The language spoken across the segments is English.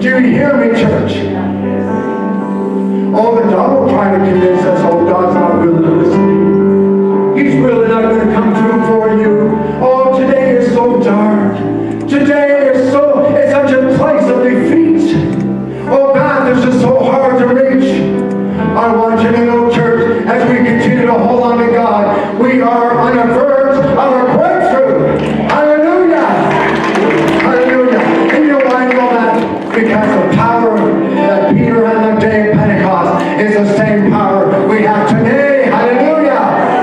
Do you hear me, church? Oh, the devil trying to convince us, oh, God's not really listening. He's really not going to come through for you. Oh, today is so dark. Today is it's such a place of defeat. Oh, God, this is so hard to reach. I want you to know, church, as we continue to hold on to God, we are on the verge of a breakthrough. Hallelujah. Hallelujah. And you know why I know that? Because the power that Peter had on the day of Pentecost is the same power we have today. Hallelujah.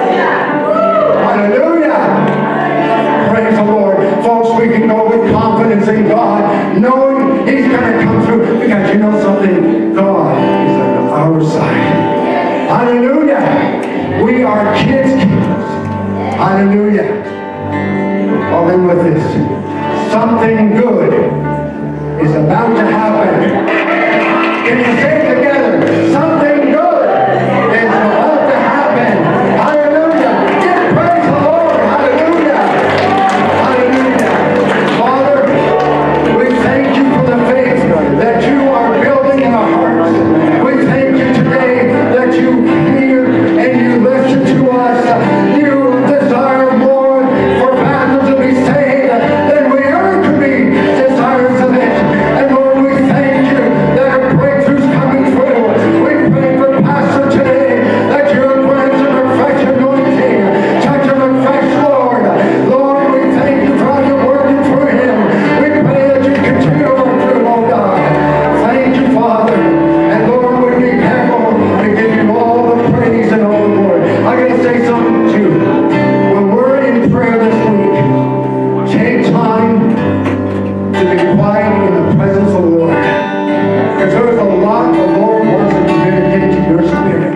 Hallelujah. Praise the Lord. Folks, we can go with confidence in God, knowing He's going to come through. Because you know something? God is on our side. Hallelujah. We are kids. Hallelujah. I'll end with this. Something good is about to happen. Can you say it together? Something good is about to happen. Hallelujah. Give praise the Lord. Hallelujah. Hallelujah. Father, we thank you for the faith that you are building in our hearts. We thank you today that you hear and you listen to us. You desire more for Bethel to be saved than we ever could be desirous of it. And Lord, we thank you that a breakthrough's coming through. We pray for Pastor today that your grant of a fresh anointing, touch of a fresh Lord. Lord, we thank you for how you're working through him. We pray that you continue to work through him, oh God. Thank you, Father. And Lord, we be careful to give you all the praise and all the glory. I got to say something too. When we're in prayer this week, take time to be quiet in the presence of the Lord. Because there's a lot the Lord wants to communicate to your spirit.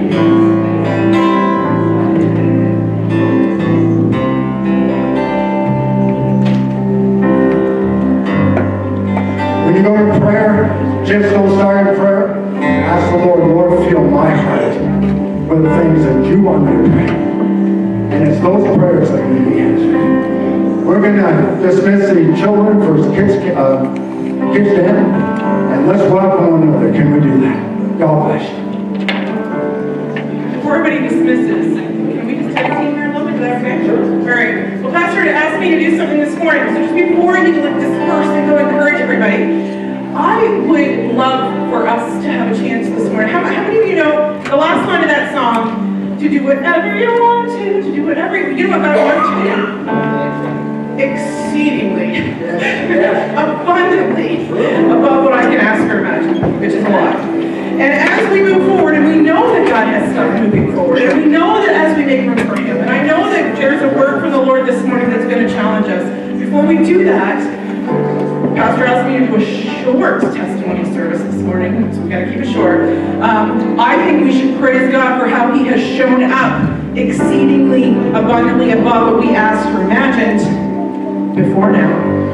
When you go to prayer, just don't start in prayer. Ask the Lord, Lord, fill my heart with the things that you want me to pray. And it's those prayers that need to be answered. We're going to dismiss the children for kids den, and let's welcome one another. Can we do that? God bless you. Before everybody dismisses, can we just take a seat here a little bit? Is that okay? Sure. All right. Well, Pastor had asked me to do something this morning, so just before you disperse and go encourage everybody, I would love for us to have a chance this morning. How many of you know the last line of that song? To do whatever you want to do whatever you know what God wants you to do. Exceedingly, abundantly, above what I can ask or imagine, which is a lot. And as we move forward, and we know that God has stuff moving forward, and we know that as we make room for Him, and I know that there's a word from the Lord this morning that's going to challenge us. Before we do that, Pastor asked me to do a short testimony service this morning, so we got to keep it short. I think we should praise God for how He has shown up exceedingly abundantly above what we asked or imagined before now.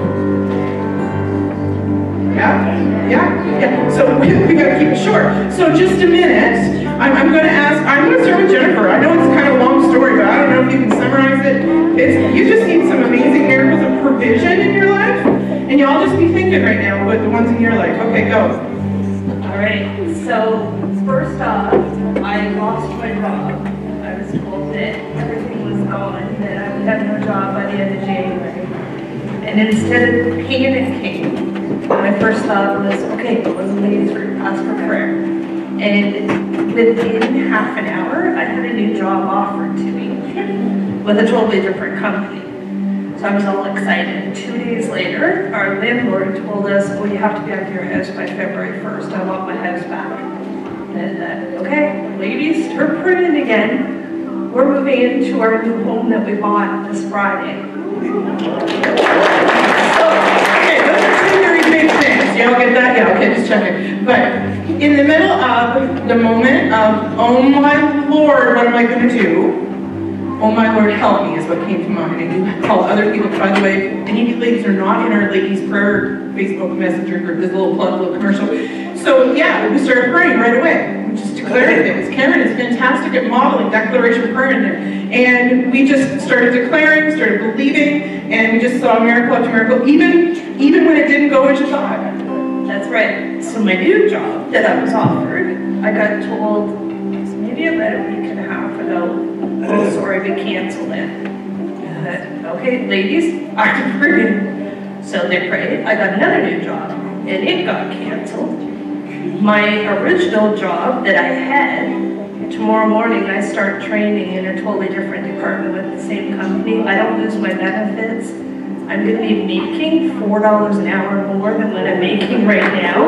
Yeah. So we got to keep it short. So just a minute, I'm going to start with Jennifer. I know it's kind of a long story, but I don't know if you can summarize it. You just need some amazing miracles of provision in your life, and y'all just be thinking right now about the ones in your life. Okay, go. All right. So first off, I lost my job. I was told that everything was gone, that I would have no job by the end of January. And instead of panicking, my first thought was, okay, go to the ladies' group, ask for prayer. And within half an hour, I had a new job offered to me with a totally different company. So I was all excited. 2 days later, our landlord told us, well, you have to be out of your house by February 1st. I want my house back. And okay, ladies, start praying again. We're moving into our new home that we bought this Friday. Okay, those are two very big things. Y'all get that? Yeah, okay, just checking. But in the middle of the moment of, oh my Lord, what am I going to do? Oh my Lord, help me is what came to mind. And you call other people, by the way, any of you ladies are not in our ladies prayer Facebook messenger group, this little plug, little commercial. So yeah, we started praying right away. We just declared things. Karen is fantastic at modeling declaration prayer in there. And we just started declaring, started believing, and we just saw miracle after miracle, even when it didn't go as you thought. That's right. So my new job that I was offered, I got told maybe about a week and a half ago, oh, sorry, we canceled it. And I thought, okay, ladies, I can bring it. So they prayed. I got another new job, and it got canceled. My original job that I had, tomorrow morning I start training in a totally different department with the same company. I don't lose my benefits. I'm going to be making $4 an hour more than what I'm making right now.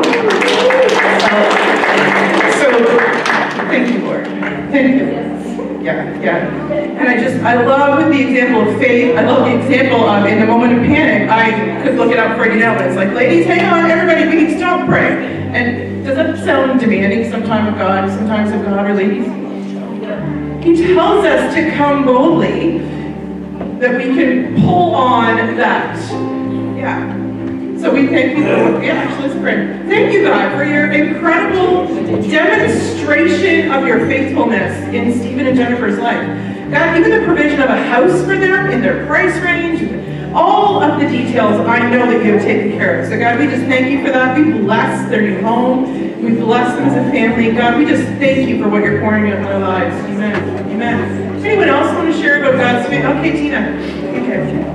So, thank you, Lord. Thank you. Yeah. And I love the example of faith. I love the example of, in the moment of panic, I could look it up for you now, but it's like, ladies, hang on, everybody, we need to stop pray. And does that sound demanding sometimes of God, or ladies? He tells us to come boldly, that we can pull on that. Yeah. So we thank you, actually let's pray. Thank you, God, for your incredible demonstration of your faithfulness in Stephen and Jennifer's life. God, even the provision of a house for them in their price range, all of the details I know that you have taken care of. So God, we just thank you for that. We bless their new home. We bless them as a family. God, we just thank you for what you're pouring out in their lives. Amen. Amen. Does anyone else want to share about God's faith? Okay, Tina. Okay.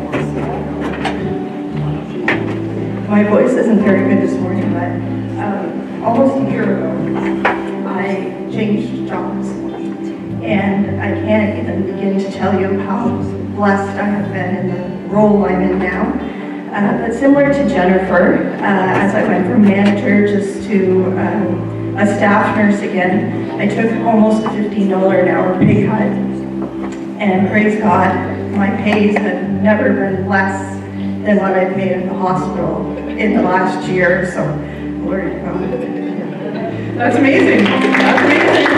My voice isn't very good this morning, but almost a year ago, I changed jobs. And I can't even begin to tell you how blessed I have been in the role I'm in now. But similar to Jennifer, as I went from manager just to a staff nurse again, I took almost a $15 an hour pay cut. And praise God, my pays have never been less than what I've made in the hospital in the last year. So, Lord, that's amazing. That's amazing.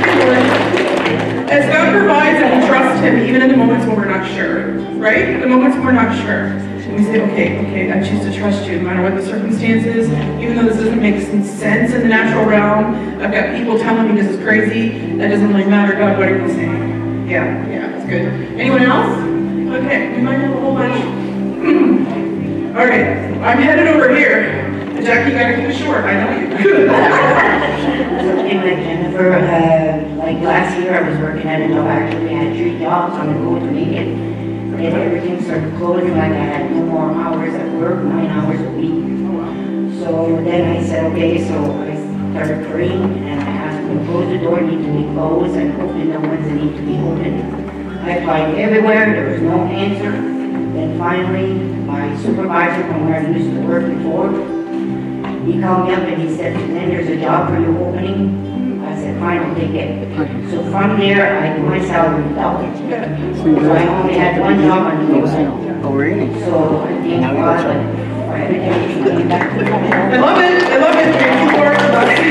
As God provides and we trust Him, even in the moments when we're not sure, right? The moments when we're not sure. And we say, okay, I choose to trust you no matter what the circumstances, even though this doesn't make sense in the natural realm. I've got people telling me this is crazy. That doesn't really matter. God, what are you saying? Yeah, that's good. Anyone else? Okay, we might have a whole bunch. All right, I'm headed over here. Jackie, you gotta keep it short. I know you. Something like Jennifer, like last year I was working at a job. Actually, I had 3 jobs on the go to make it. And everything started closing, like I had no more hours at work, 9 hours a week. So then I said, okay, so I started praying and I asked them to close the door, need to be closed, and open the ones that need to be opened. I applied everywhere, there was no answer. Then finally, my supervisor from where I used to work before, he called me up and he said, then there's a job for you opening. I said, fine, I'll take it. So from there, I my salary doubled. So I only had 1 job on the Oh, really? So I thank God for everything came back. I love it. Thank you, Lord.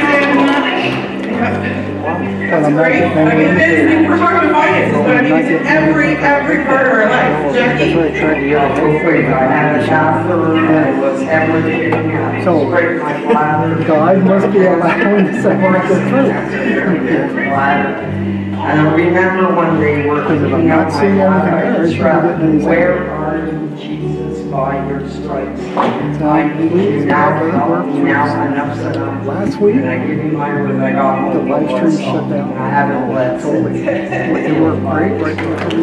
That's great. I mean, we're talking about finances, but I mean, it's in every part of our life. Jackie? I had a shop that was everything. So, God must be allowing the second to go through. And I remember one day Because if I'm working not out seeing my anything father there, in I shouldn't get any Israel. Where are you, Jesus, by your stripes? So, I need you now, help me now, worked and upset down. last week, And I give you my word, I got home. the live stream shut down. And I haven't let Totally. It worked great right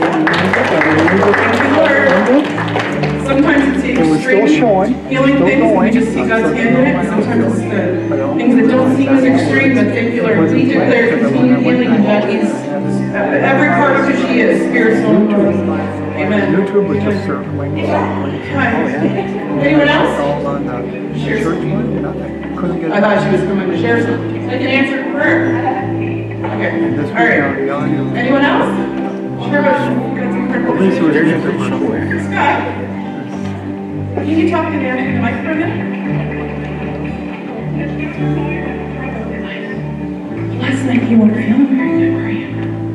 Sometimes it's the It was still extreme showing. feeling Still things, and we going. just see God's hand in it. Sometimes it's the things that don't seem as extreme, but thank you, Lord. We declare continued healing in Jackie's every part of who she is, spirit, soul, and body. Amen. YouTube was just circling. Hi. Anyone else? All on the church one, nothing. Couldn't get I thought she was coming to share something. I can answer prayer. Okay. this All right. already on you. Anyone else? Share what you got some incredible At least we're pictures. here somewhere. Scott, can you talk to Dan in the mic for a minute? Last night you weren't feeling very good, were you?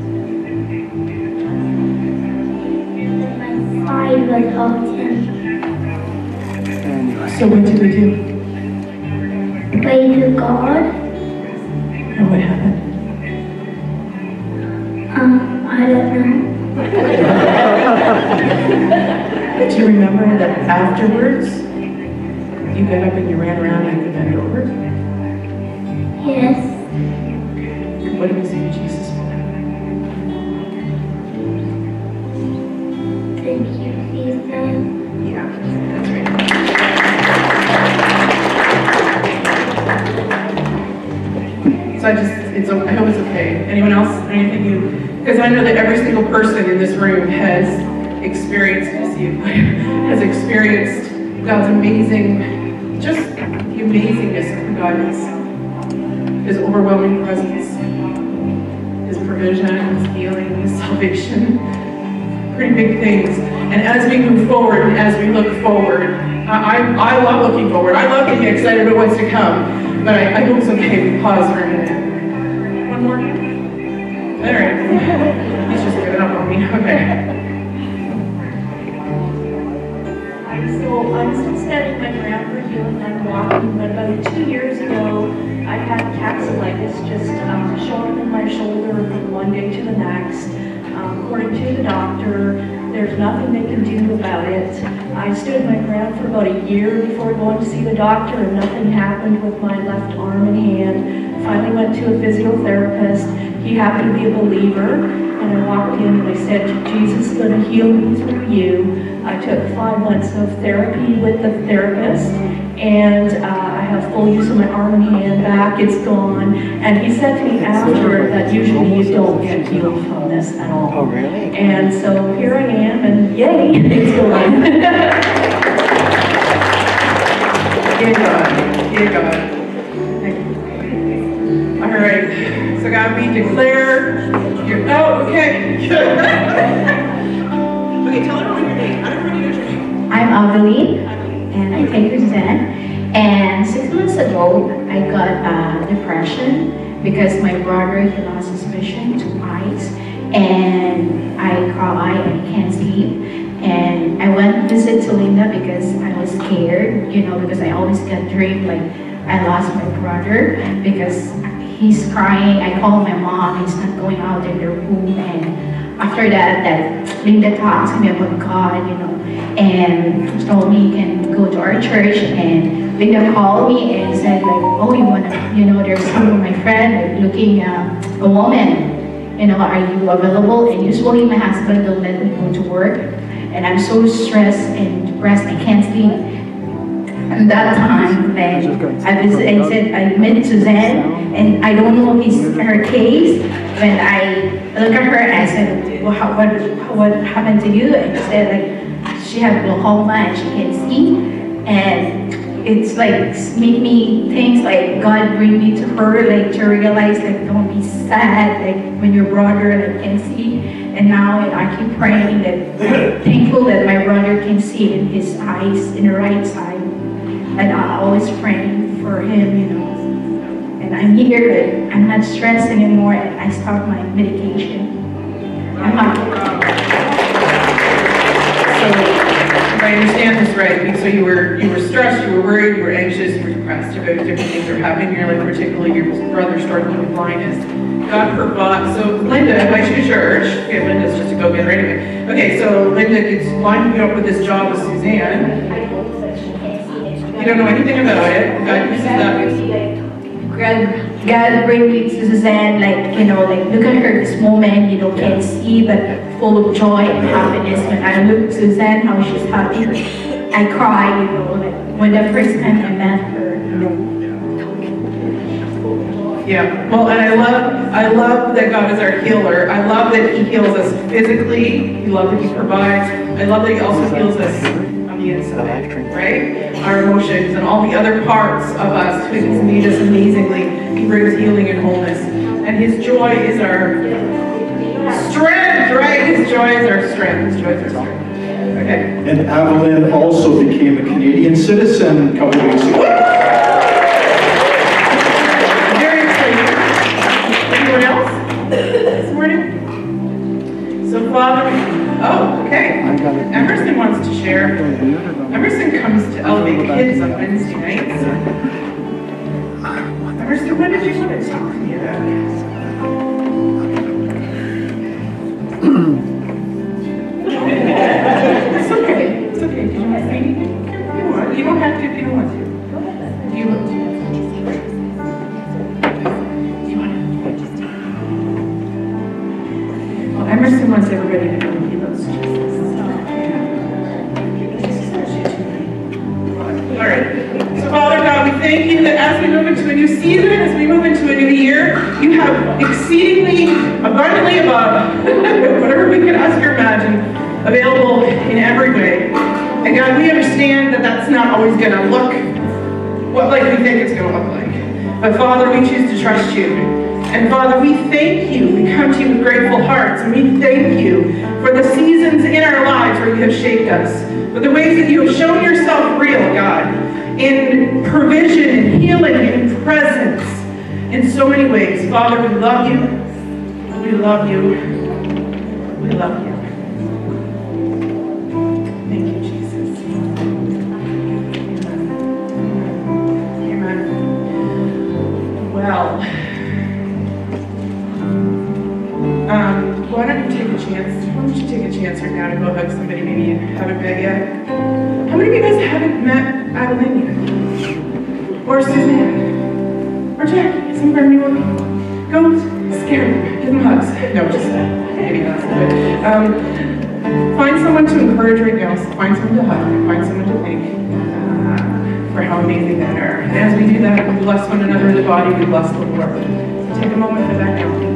My side was hurting. Anyway. So what did we do? Pray to God. And what happened? I don't know. Do you remember that afterwards You got up and you ran around and you could bend over? Yes. What do we say to Jesus for that? Thank you, Jesus. Yeah, that's right. So I hope it's okay. Anyone else? Anything because I know that every single person in this room has experienced God's amazing, just the amazingness of who God is. His overwhelming presence, His provision, His healing, His salvation. Pretty big things. And as we move forward, and as we look forward, I love looking forward. I love getting excited about what's to come. But I hope it's okay we pause for a minute. One more? All right. He's just giving up on me. Okay. I'm still standing my ground for healing. I'm walking, but about 2 years ago, I had capsulitis just showing up in my shoulder from one day to the next. According to the doctor, there's nothing they can do about it. I stood my ground for about a year before going to see the doctor, and nothing happened with my left arm and hand. Finally went to a physiotherapist. He happened to be a believer, and I walked in and I said, Jesus is going to heal me through you. I took 5 months of therapy with the therapist, and I have full use of my arm and hand back. It's gone. And he said to me after that usually you don't get healed from this at all. Oh, really? And so here I am, and yay, it's gone. Dear God. Dear God. All right. So God, we declare your, oh, okay. Okay, tell everyone your name. I don't really know your name. I'm Aveline, and I take Zen. And 6 months ago, I got depression because my brother, he lost his vision to eyes, and I cry and I can't sleep. And I went to visit to Linda because I was scared, because I always get dream like I lost my brother because he's crying. I call my mom, he's not going out in the room, and after that Linda talked to me about God, and told me he can go to our church, and Linda called me and said like, oh, you wanna, there's some of my friend like looking a woman, are you available? And usually my husband don't let me go to work, and I'm so stressed and depressed, I can't sleep. And that time, I met Suzanne, and I don't know her case. When I look at her, I said, well, what happened to you? And she said, like, she had glaucoma and she can't see. And it's like, make me think like God bring me to her, like to realize, like, don't be sad, like when your brother like can't see. And now I keep praying that, thankful that my brother can see in his eyes, in the right side. And I'm always praying for him, And I'm here, like, I'm not stressed anymore, and I stopped my medication. I'm happy. So, if I understand this right, so you were stressed, you were worried, you were anxious, you were depressed about different things that are happening in your life, particularly your brother struggling with blindness. God provides. So Linda invites you to church. Okay, Linda's just a go-getter anyway. Okay, so Linda gets lined up with this job with Suzanne. You don't know anything about it. God uses that. God bring me to Suzanne, like, look at her this moment, can't see, but full of joy and happiness. When I look at Suzanne, how she's happy, I cry, like, when the first time I met her. Yeah, well, and I love that God is our healer. I love that He heals us physically. I love that He provides. I love that He also heals us on the inside, right? Our emotions and all the other parts of us. He's made us amazingly. He brings healing and wholeness. And His joy is our strength, right? His joy is our strength. His joy is our strength. Okay. And Aveline also became a Canadian citizen a couple of weeks ago. Very exciting. Anyone else this morning? So Father, oh, okay. Emerson wants to share. Emerson comes to Elevate Kids on Wednesday nights. Emerson, what did you want to talk to me about? It's okay. It's okay. Did you want to say anything? You don't have to if you don't want to. ready to know He loves Jesus. All right. So Father God, we thank you that as we move into a new season, as we move into a new year, you have exceedingly abundantly above whatever we can ask or imagine available in every way. And God, we understand that that's not always going to look like we think it's going to look like. But Father, we choose to trust you. And Father, we thank you. We come to you with grateful hearts, and we thank you for the seasons in our lives where you have shaped us, for the ways that you have shown yourself real, God, in provision, in healing, in presence, in so many ways. Father, we love you. We love you. We love you. Thank you, Jesus. Amen. Amen. Well, why don't you take a chance? Why don't you take a chance right now to go hug somebody maybe you haven't met yet? How many of you guys haven't met Adeline yet? Or Suzanne? Or Jackie? Some of our newer people? Go scare them. Give them hugs. No, just maybe not. But, find someone to encourage right now. Find someone to hug. Find someone to thank for how amazing they are. And as we do that, we bless one another in the body. We bless the Lord. So take a moment for that now.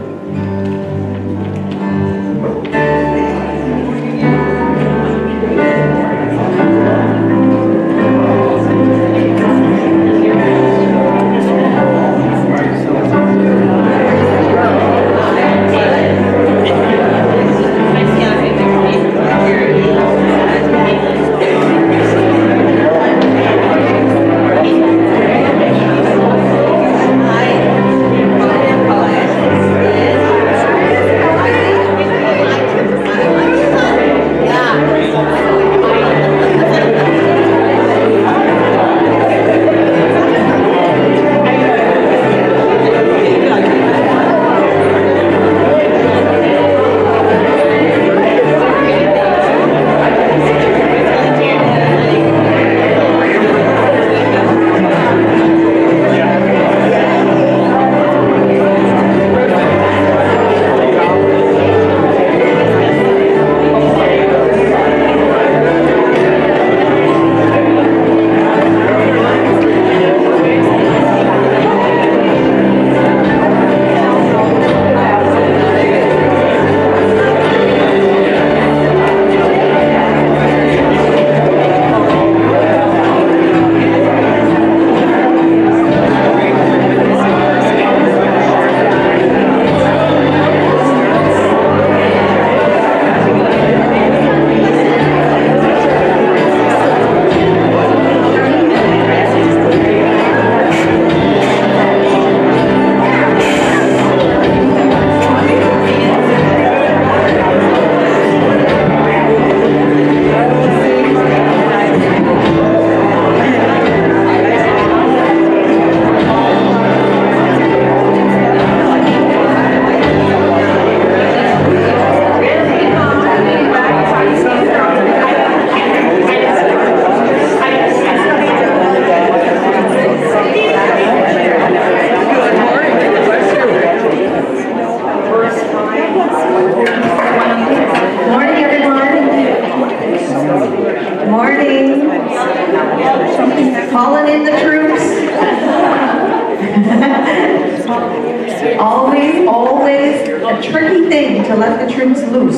Always a tricky thing to let the troops loose.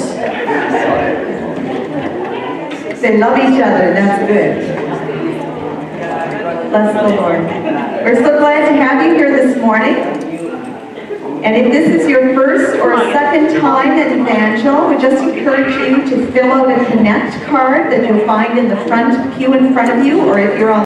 They love each other, that's good. Bless the Lord. We're so glad to have you here this morning. And if this is your first or second time at Evangel, we just encourage you to fill out a Connect card that you'll find in the front pew in front of you, or if you're on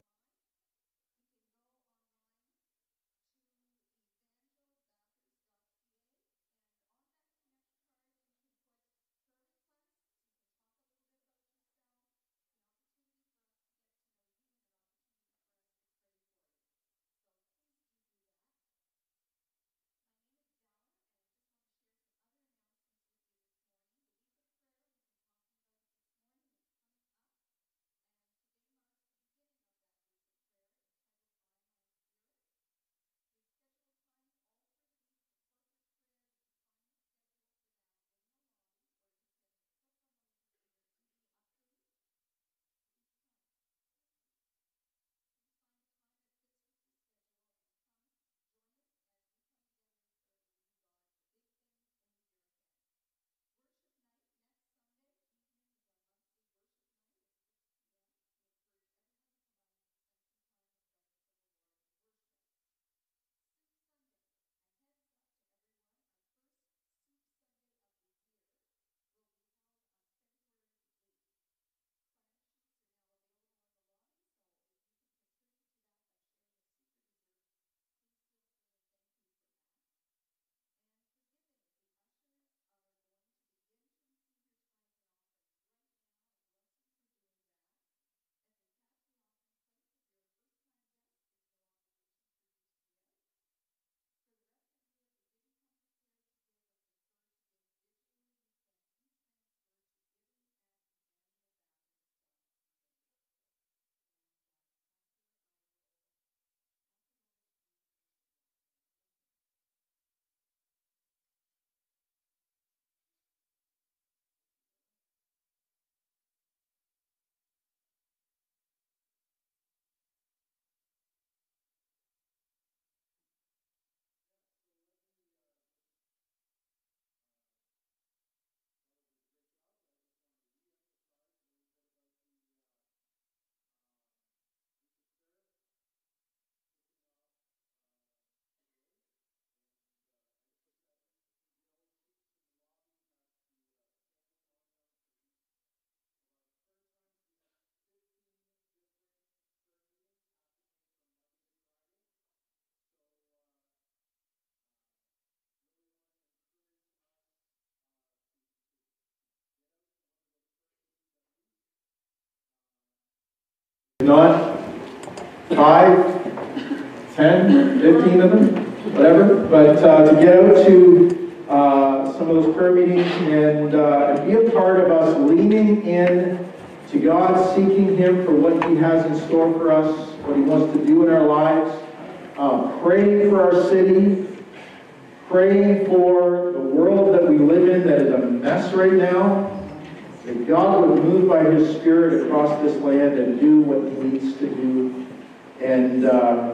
Not 5, 10, 15 of them, whatever, but to get out to some of those prayer meetings and be a part of us leaning in to God, seeking Him for what He has in store for us, what He wants to do in our lives, praying for our city, praying for the world that we live in that is a mess right now, that God would move by His Spirit across this land and do what He needs to do. And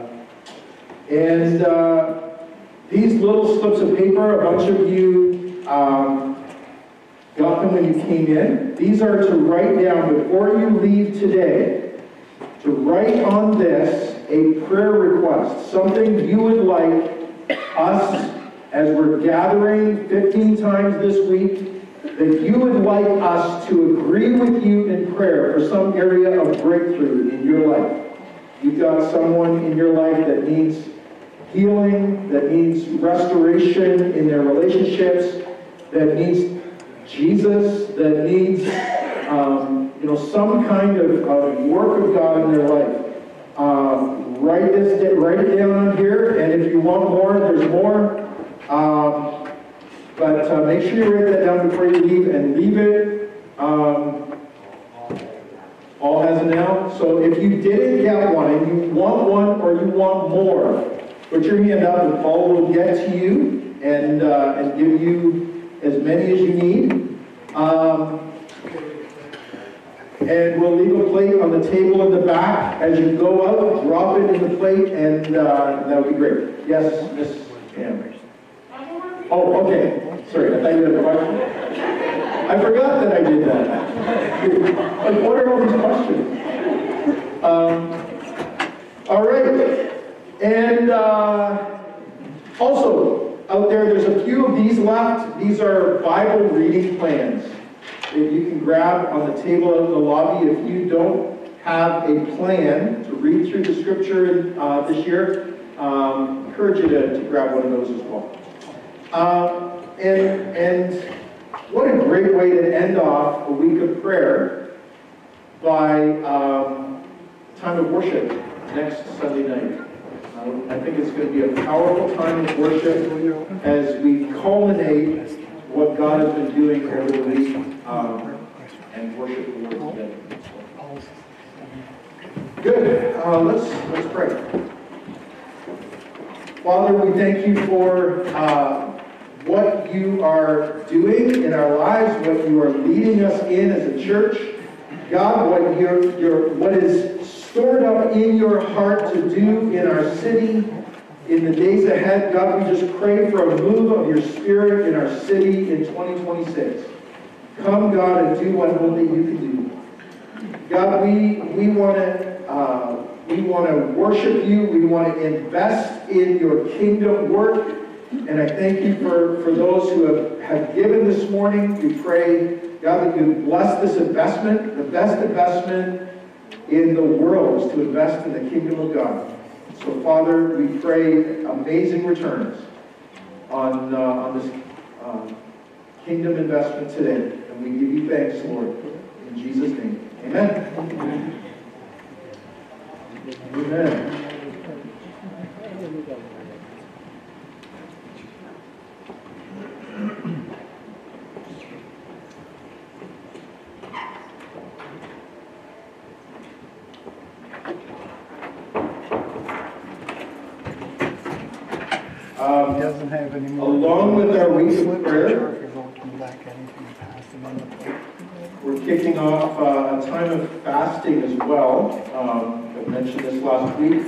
these little slips of paper, a bunch of you got them when you came in. These are to write down before you leave today, to write on this a prayer request, something you would like us, as we're gathering 15 times this week, that you would like us to agree with you in prayer for some area of breakthrough in your life. You've got someone in your life that needs healing, that needs restoration in their relationships, that needs Jesus, that needs some kind of work of God in their life. Write it down on here, and if you want more, there's more. But make sure you write that down before you leave, and leave it. All has an L. So if you didn't get one, and you want one or you want more, put your hand up and Paul will get to you and give you as many as you need. And we'll leave a plate on the table in the back. As you go out, drop it in the plate, and that would be great. Yes, Miss Ann. Oh, okay. Sorry, I thought you had a question. I forgot that I did that. Like, what are all these questions? All right. And also, out there's a few of these left. These are Bible reading plans that you can grab on the table out in the lobby. If you don't have a plan to read through the scripture this year, encourage you to grab one of those as well. And what a great way to end off a week of prayer by time of worship next Sunday night. I think it's going to be a powerful time of worship as we culminate what God has been doing over the week and worship the Lord together. Good. Let's pray. Father, we thank you for what you are doing in our lives, what you are leading us in as a church. God, what is stored up in your heart to do in our city in the days ahead. God, we just pray for a move of your Spirit in our city in 2026. Come, God, and do what only you can do. God, we want to worship you. We want to invest in your kingdom work. And I thank you for those who have given this morning. We pray, God, that you bless this investment. The best investment in the world is to invest in the kingdom of God. So, Father, we pray amazing returns on this kingdom investment today. And we give you thanks, Lord. In Jesus' name, amen. Amen. Doesn't have any more. Along with our week of prayer, we're kicking off a time of fasting as well. I mentioned this last week.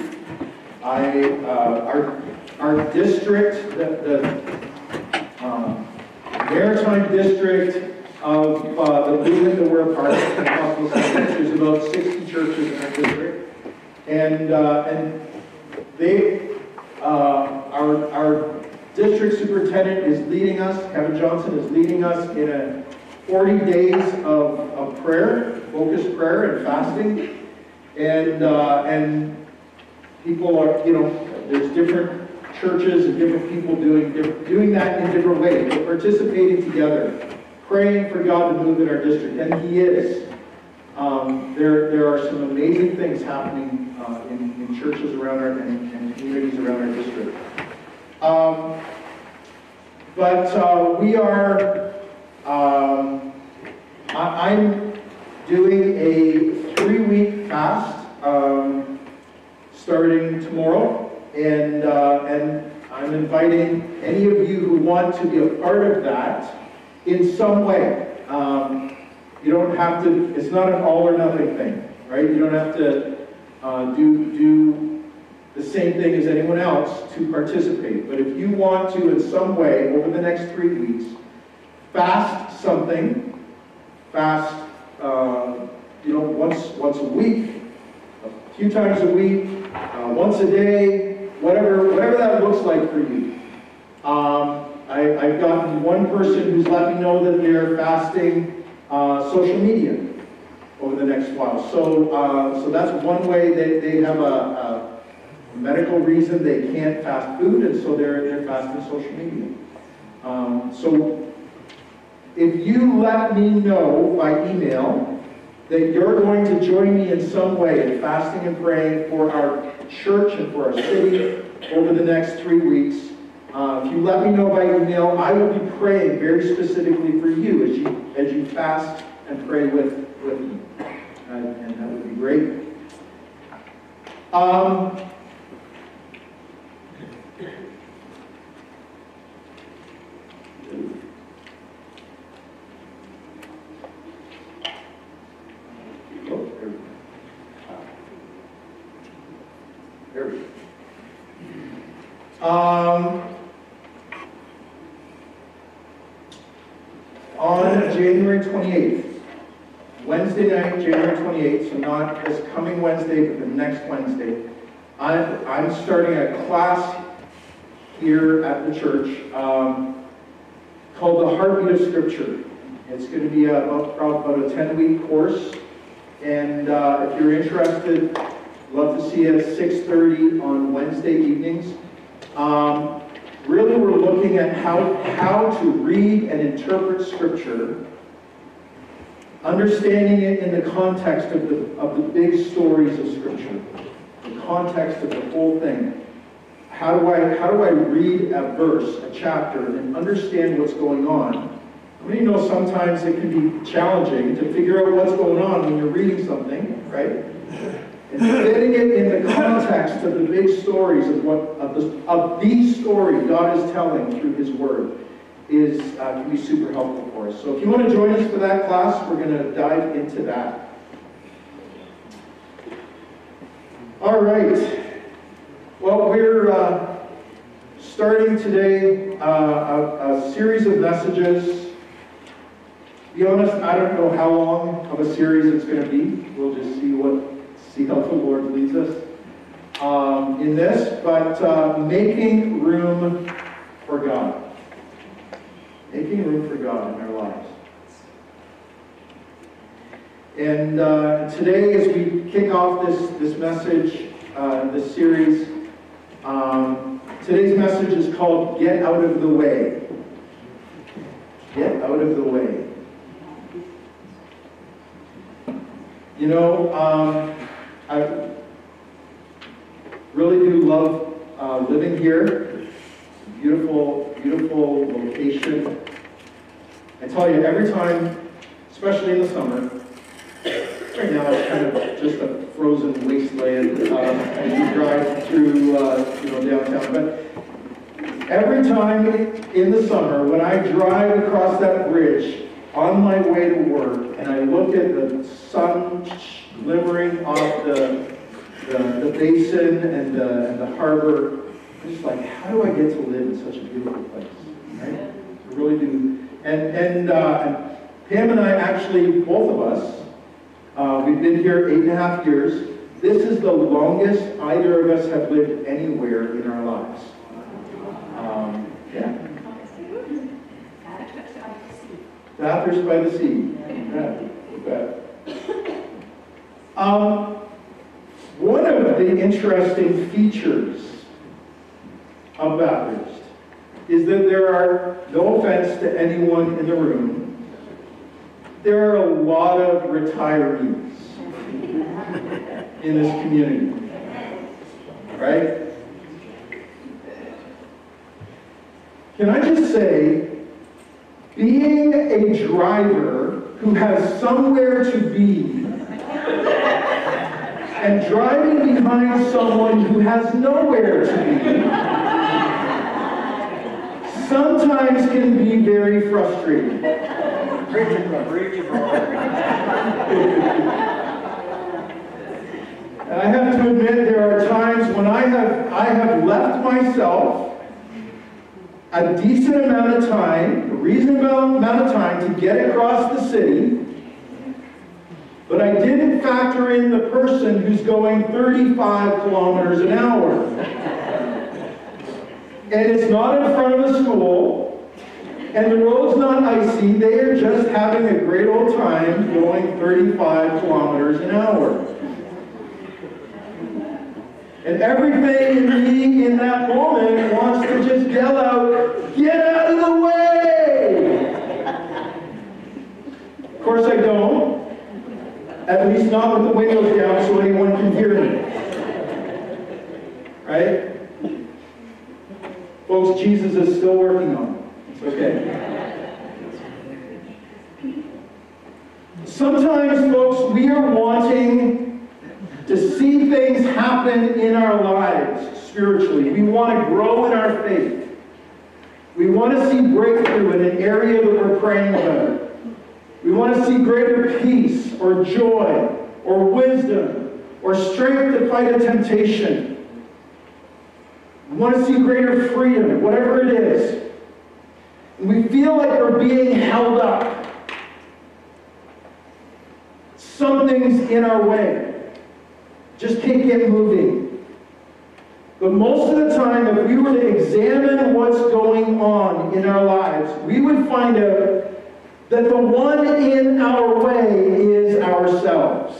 Our district, the Maritime District of the movement that we're a part of, Pentecostal Centers, there's about 60 churches in our district, and they, our district superintendent is leading us. Kevin Johnson is leading us in a 40 days of prayer, focused prayer and fasting, and people are, there's different churches and different people doing that in different ways. We're participating together, praying for God to move in our district, and He is. There are some amazing things happening in churches around our and communities around our district. But we are, I'm doing a 3-week fast starting tomorrow, and I'm inviting any of you who want to be a part of that in some way. You don't have to, it's not an all or nothing thing, right? You don't have to do the same thing as anyone else to participate. But if you want to, in some way, over the next 3 weeks, fast something, fast, once a week, a few times a week, once a day, whatever that looks like for you. I've gotten one person who's let me know that they're fasting social media over the next while. So that's one way they have a medical reason they can't fast food, and so they're fasting social media. So if you let me know by email that you're going to join me in some way in fasting and praying for our church and for our city over the next 3 weeks, if you let me know by email, I will be praying very specifically for you as you fast and pray with me. And that would be great. There we go. On January 28th, Wednesday night, January 28th, so not this coming Wednesday, but the next Wednesday, I'm starting a class here at the church called The Heartbeat of Scripture. It's going to be about a 10-week course, and if you're interested, love to see you at 6:30 on Wednesday evenings. Really, we're looking at how to read and interpret Scripture, understanding it in the context of the big stories of Scripture, the context of the whole thing. How do I read a verse, a chapter, and understand what's going on? I mean, you know, sometimes it can be challenging to figure out what's going on when you're reading something, right? And fitting it in the context of the big stories of the story God is telling through His Word can be super helpful for us. So if you want to join us for that class, we're going to dive into that. All right. Well, we're starting today a series of messages. To be honest, I don't know how long of a series it's going to be. We'll just see how the Lord leads us in this, but making room for God. Making room for God in our lives. And today, as we kick off this message, this series, today's message is called Get Out of the Way. Get out of the way. You know, I really do love living here. Beautiful, beautiful location. I tell you, every time, especially in the summer, right now it's kind of just a frozen wasteland as you drive through, downtown. But every time in the summer, when I drive across that bridge on my way to work, and I look at the sun glimmering off the basin and the harbor, I'm just like, how do I get to live in such a beautiful place? Right? I really do. And Pam and I actually, both of us, we've been here 8.5 years. This is the longest either of us have lived anywhere in our lives. Yeah. Bathurst by the sea. Yeah, you bet. One of the interesting features of Bathurst is that there are, no offense to anyone in the room, there are a lot of retirees. in this community. Right? Can I just say, being a driver who has somewhere to be and driving behind someone who has nowhere to be sometimes can be very frustrating. And I have to admit, there are times when I have left myself a decent amount of time, a reasonable amount of time to get across the city, but I didn't factor in the person who's going 35 kilometers an hour. And it's not in front of a school, and the road's not icy, they are just having a great old time going 35 kilometers an hour. And everything in me in that moment wants to just yell out, "Get out of the way!" Of course I don't. At least not with the windows down so anyone can hear me. Right? Folks, Jesus is still working on it. It's okay. Sometimes, folks, we are wanting to see things happen in our lives spiritually. We want to grow in our faith. We want to see breakthrough in an area that we're praying about. We want to see greater peace or joy or wisdom or strength to fight a temptation. We want to see greater freedom, whatever it is. And we feel like we're being held up. Something's in our way. Just can't get moving. But most of the time, if we were to examine what's going on in our lives, we would find out that the one in our way is ourselves.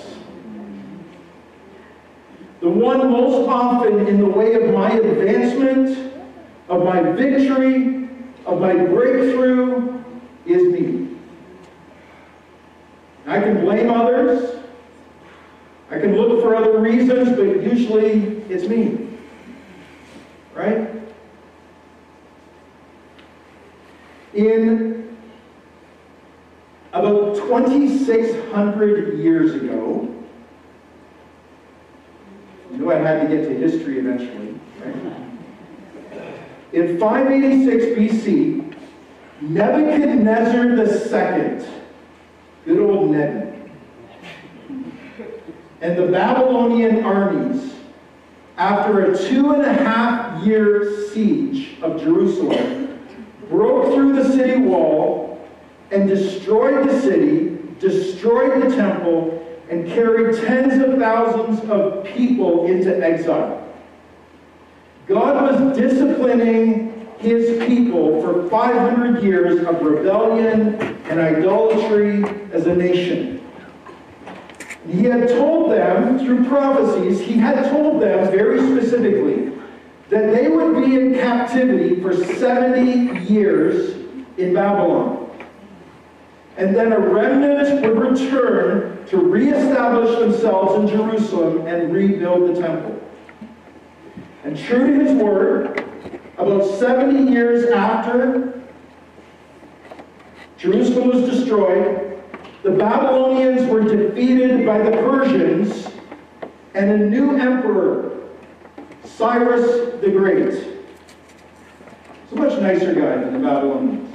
The one most often in the way of my advancement, of my victory, of my breakthrough, is me. I can blame others. I can look for other reasons, but usually it's me. Right? In about 2,600 years ago, you know I had to get to history eventually, right? In 586 BC, Nebuchadnezzar II, good old Nebuchadnezzar, and the Babylonian armies, after a 2.5-year siege of Jerusalem, broke through the city wall and destroyed the city, destroyed the temple, and carried tens of thousands of people into exile. God was disciplining his people for 500 years of rebellion and idolatry as a nation. He had told them, through prophecies, he had told them very specifically that they would be in captivity for 70 years in Babylon. And then a remnant would return to reestablish themselves in Jerusalem and rebuild the temple. And true to his word, about 70 years after Jerusalem was destroyed, the Babylonians were defeated by the Persians, and a new emperor, Cyrus the Great. He's a much nicer guy than the Babylonians.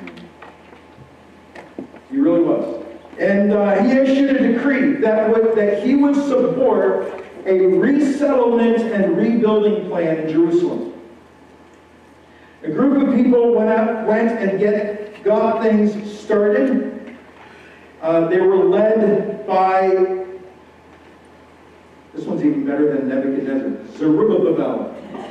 He really was. And he issued a decree that he would support a resettlement and rebuilding plan in Jerusalem. A group of people went and got things started. They were led by, this one's even better than Nebuchadnezzar, Zerubbabel.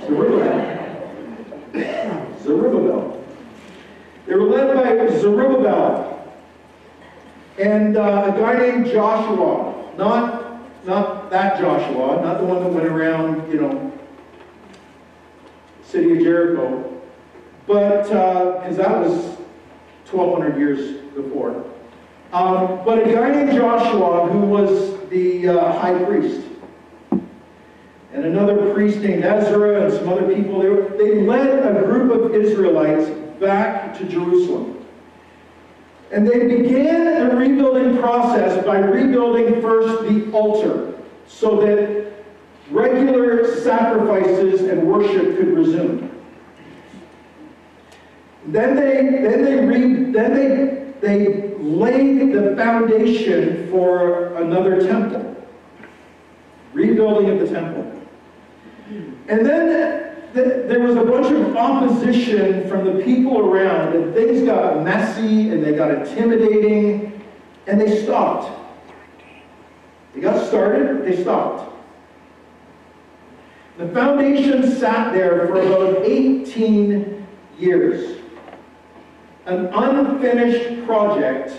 They were led by Zerubbabel and a guy named Joshua. Not that Joshua, not the one that went around, city of Jericho, but, because that was 1,200 years before. But a guy named Joshua, who was the high priest. and another priest named Ezra and some other people. They led a group of Israelites back to Jerusalem. And they began the rebuilding process by rebuilding first the altar so that regular sacrifices and worship could resume. Then they laid the foundation for another temple, rebuilding of the temple. And then there was a bunch of opposition from the people around, and things got messy and they got intimidating, and they stopped. They got started, they stopped. The foundation sat there for about 18 years. An unfinished project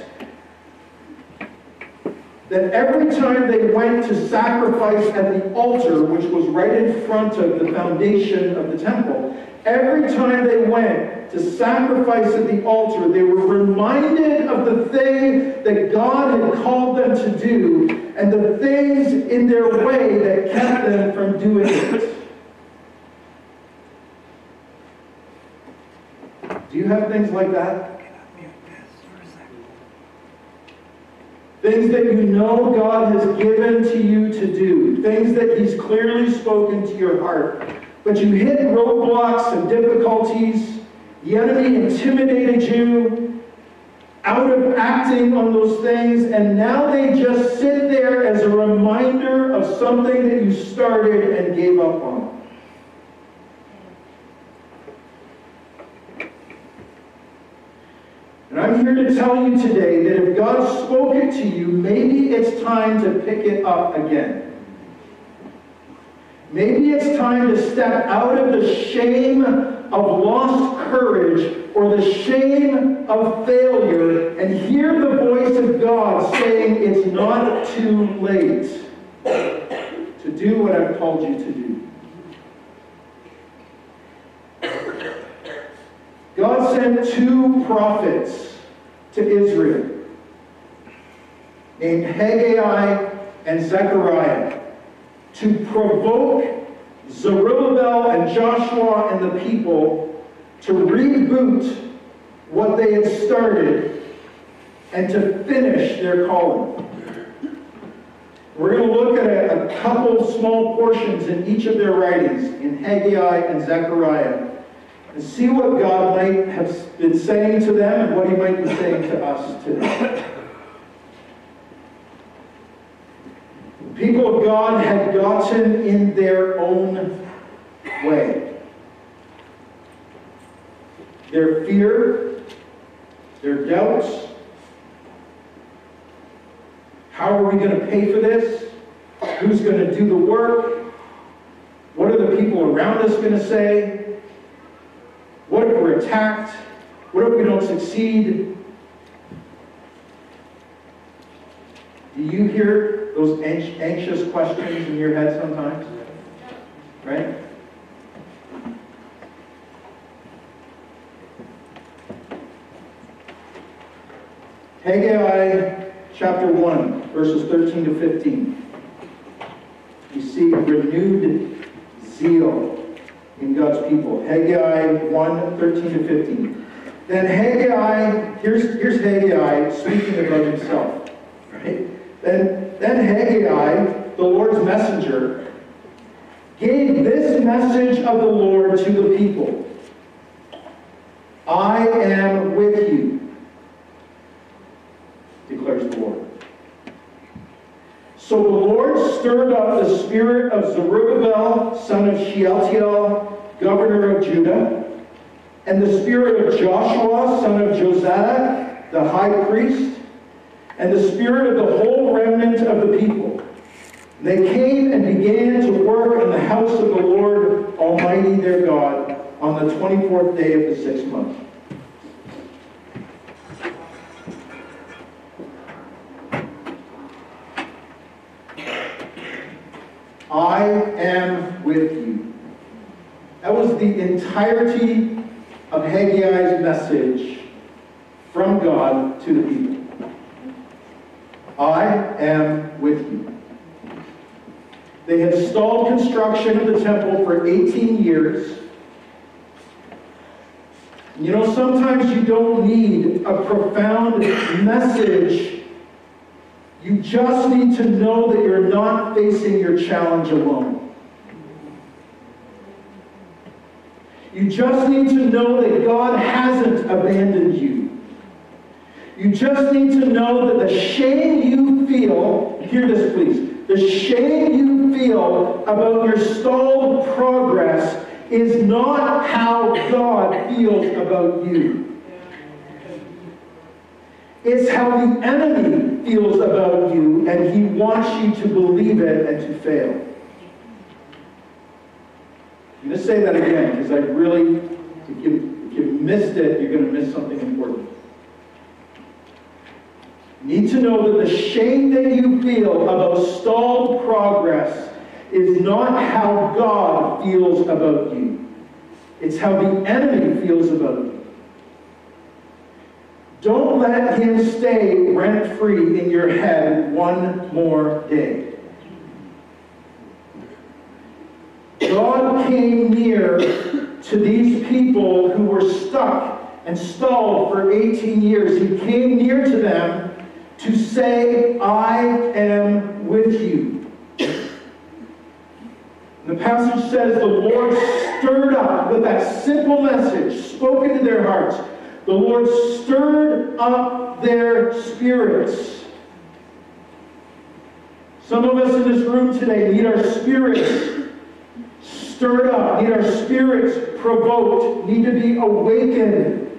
that every time they went to sacrifice at the altar, which was right in front of the foundation of the temple, every time they went to sacrifice at the altar, they were reminded of the thing that God had called them to do and the things in their way that kept them from doing it. Do you have things like that? Things that you know God has given to you to do. Things that He's clearly spoken to your heart. But you hit roadblocks and difficulties. The enemy intimidated you out of acting on those things. And now they just sit there as a reminder of something that you started and gave up on. And I'm here to tell you today that if God spoke it to you, maybe it's time to pick it up again. Maybe it's time to step out of the shame of lost courage or the shame of failure and hear the voice of God saying it's not too late to do what I've called you to do. God sent two prophets to Israel named Haggai and Zechariah to provoke Zerubbabel and Joshua and the people to reboot what they had started and to finish their calling. We're going to look at a couple small portions in each of their writings in Haggai and Zechariah and see what God might have been saying to them and what He might be saying to us today. The people of God had gotten in their own way. Their fear, their doubts. How are we going to pay for this? Who's going to do the work? What are the people around us going to say? What if we're attacked? What if we don't succeed? Do you hear those anxious questions in your head sometimes? Right? Haggai chapter 1, verses 13 to 15. You see renewed zeal in God's people. Haggai 1, 13 to 15. Then Haggai, here's Haggai speaking about himself. Right? Then Haggai, the Lord's messenger, gave this message of the Lord to the people. I am with you, declares the Lord. So the Lord stirred up the spirit of Zerubbabel, son of Shealtiel, governor of Judah, and the spirit of Joshua, son of Jozadak, the high priest, and the spirit of the whole remnant of the people. They came and began to work in the house of the Lord Almighty their God on the 24th day of the 6th month. I am with you. That was the entirety of Haggai's message from God to the people. I am with you. They had stalled construction of the temple for 18 years. You know, sometimes you don't need a profound message. You just need to know that you're not facing your challenge alone. You just need to know that God hasn't abandoned you. You just need to know that the shame you feel, hear this please, the shame you feel about your stalled progress is not how God feels about you. It's how the enemy feels about you, and he wants you to believe it and to fail. I'm going to say that again, because I really, if you missed it, you're going to miss something important. You need to know that the shame that you feel about stalled progress is not how God feels about you. It's how the enemy feels about you. Don't let him stay rent-free in your head one more day. God came near to these people who were stuck and stalled for 18 years. He came near to them to say, I am with you. The passage says the Lord stirred up with that simple message spoken to their hearts. The Lord stirred up their spirits. Some of us in this room today need our spirits stirred up, need our spirits provoked, need to be awakened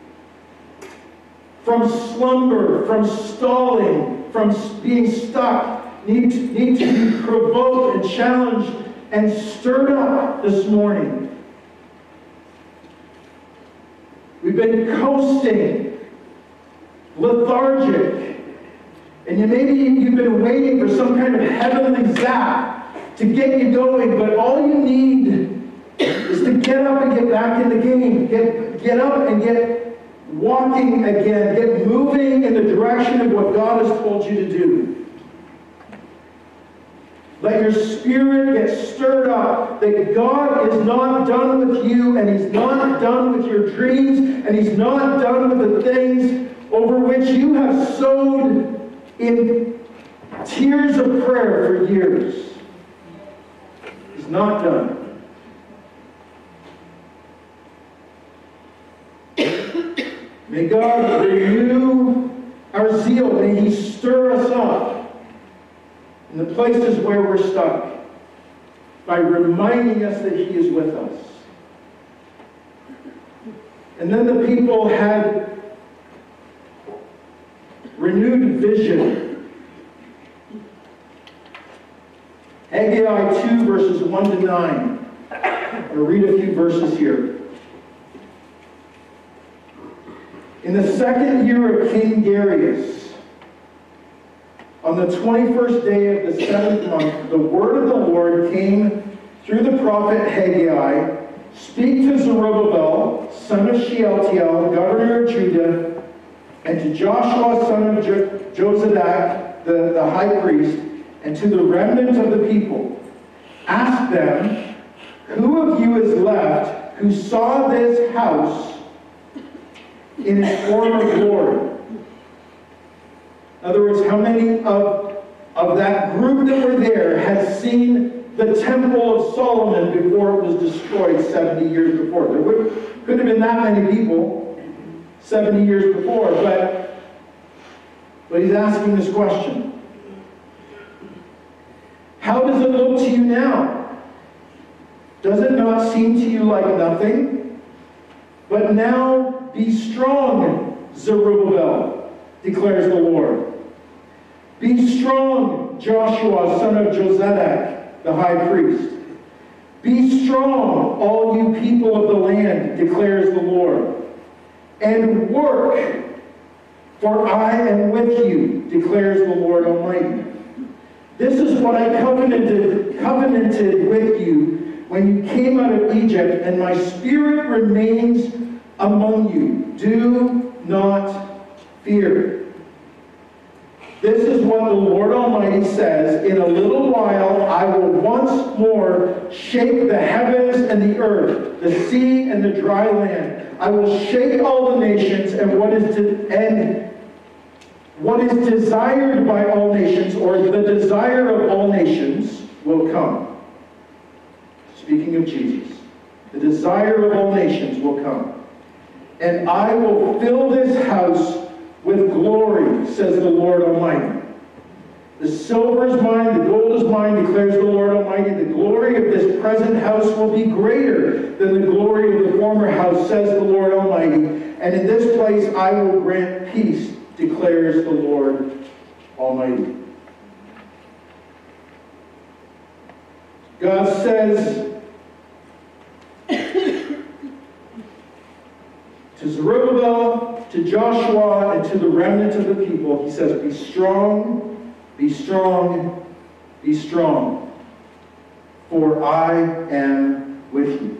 from slumber, from stalling, from being stuck, need to be provoked and challenged and stirred up this morning. We've been coasting, lethargic, and maybe you've been waiting for some kind of heavenly zap to get you going, but all you need is to get up and get back in the game. Get up and get walking again. Get moving in the direction of what God has told you to do. Let your spirit get stirred up that God is not done with you, and He's not done with your dreams, and He's not done with the things over which you have sowed in tears of prayer for years. He's not done. May God renew our zeal. May He stir us up in the places where we're stuck by reminding us that He is with us. And then the people had renewed vision. Haggai 2 verses 1 to 9. I'll read a few verses here. In the second year of King Darius, on the 21st day of the 7th month, the word of the Lord came through the prophet Haggai. Speak to Zerubbabel, son of Shealtiel, governor of Judah, and to Joshua, son of Jozadak, the high priest, and to the remnant of the people. Ask them, who of you is left who saw this house in its former glory? In other words, how many of that group that were there had seen the Temple of Solomon before it was destroyed 70 years before? There couldn't have been that many people 70 years before, but he's asking this question. How does it look to you now? Does it not seem to you like nothing? But now be strong, Zerubbabel, declares the Lord. Be strong, Joshua, son of Jozadak, the high priest. Be strong, all you people of the land, declares the Lord. And work, for I am with you, declares the Lord Almighty. This is what I covenanted with you when you came out of Egypt, and my spirit remains among you. Do not fear. This is what the Lord Almighty says, in a little while I will once more shake the heavens and the earth, the sea and the dry land. I will shake all the nations, and what is desired by all nations, or the desire of all nations, will come. Speaking of Jesus, the desire of all nations will come. And I will fill this house with glory, says the Lord Almighty. The silver is mine, the gold is mine, declares the Lord Almighty. The glory of this present house will be greater than the glory of the former house, says the Lord Almighty. And in this place I will grant peace, declares the Lord Almighty. God says to Zerubbabel, to Joshua, and to the remnant of the people, he says, be strong, be strong, be strong, for I am with you.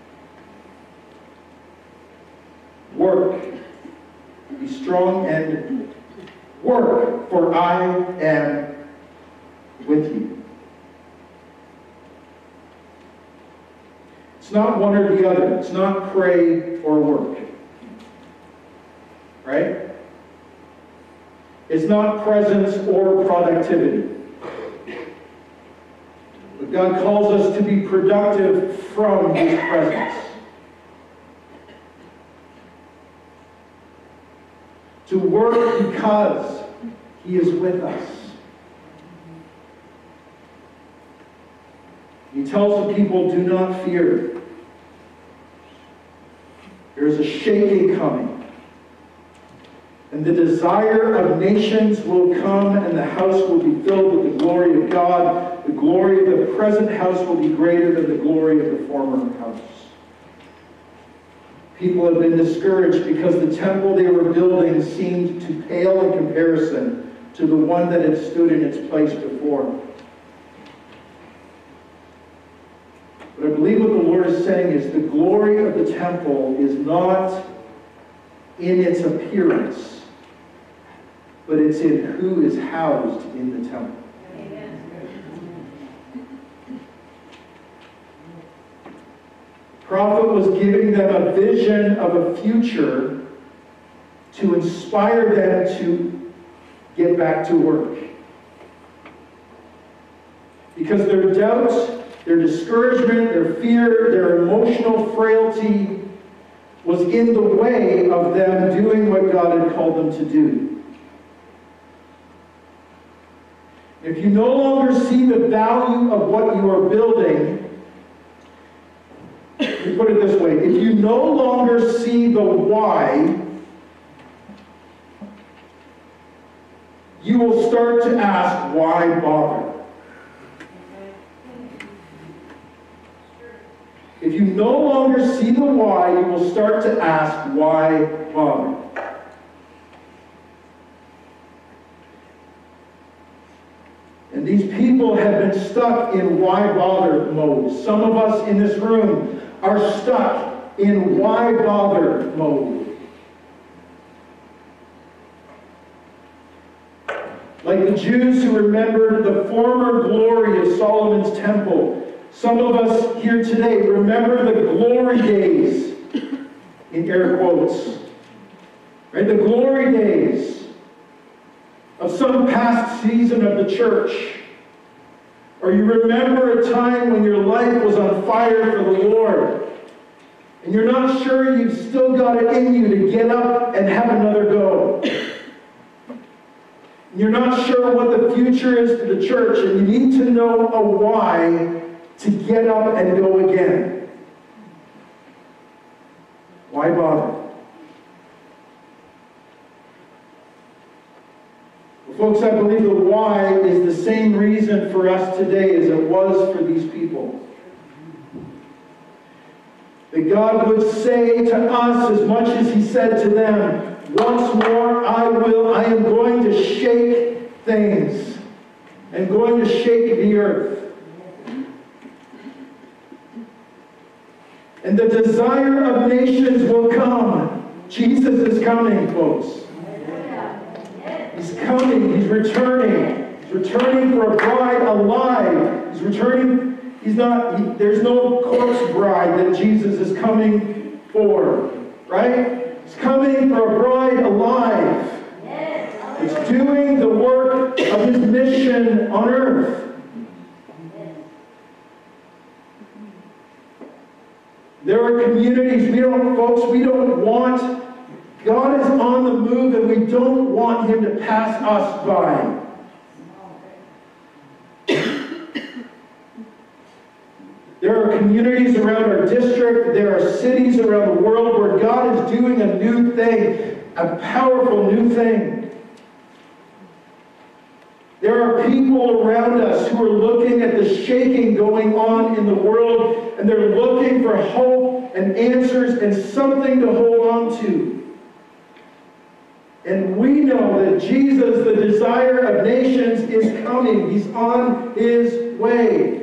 Work, be strong and work, for I am with you. It's not one or the other. It's not pray or work. Right? It's not presence or productivity. But God calls us to be productive from His presence. To work because He is with us. He tells the people, do not fear. There is a shaking coming. And the desire of nations will come, and the house will be filled with the glory of God. The glory of the present house will be greater than the glory of the former house. People have been discouraged because the temple they were building seemed to pale in comparison to the one that had stood in its place before. But I believe what the Lord is saying is the glory of the temple is not in its appearance, but it's in who is housed in the temple. The prophet was giving them a vision of a future to inspire them to get back to work. Because their doubts, their discouragement, their fear, their emotional frailty was in the way of them doing what God had called them to do. If you no longer see the value of what you are building, let me put it this way, if you no longer see the why, you will start to ask, why bother? If you no longer see the why, you will start to ask, why bother? And these people have been stuck in why bother mode. Some of us in this room are stuck in why bother mode. Like the Jews who remembered the former glory of Solomon's temple, some of us here today remember the glory days, in air quotes, right? The glory days of some past season of the church. Or you remember a time when your life was on fire for the Lord, and you're not sure you've still got it in you to get up and have another go. You're not sure what the future is for the church, and you need to know a why to get up and go again. Why bother? Well, folks, I believe the why is the same reason for us today as it was for these people. That God would say to us as much as He said to them, once more I am going to shake things. I'm going to shake the earth. And the desire of nations will come. Jesus is coming, folks. He's coming. He's returning. He's returning for a bride alive. He's returning. There's no corpse bride that Jesus is coming for, right? He's coming for a bride alive. It's doing the work of his mission on earth. There are communities, we don't want, God is on the move and we don't want him to pass us by. There are communities around our district, there are cities around the world where God is doing a new thing, a powerful new thing. There are people around us who are looking at the shaking going on in the world, and they're looking for hope and answers and something to hold on to. And we know that Jesus, the desire of nations, is coming. He's on his way.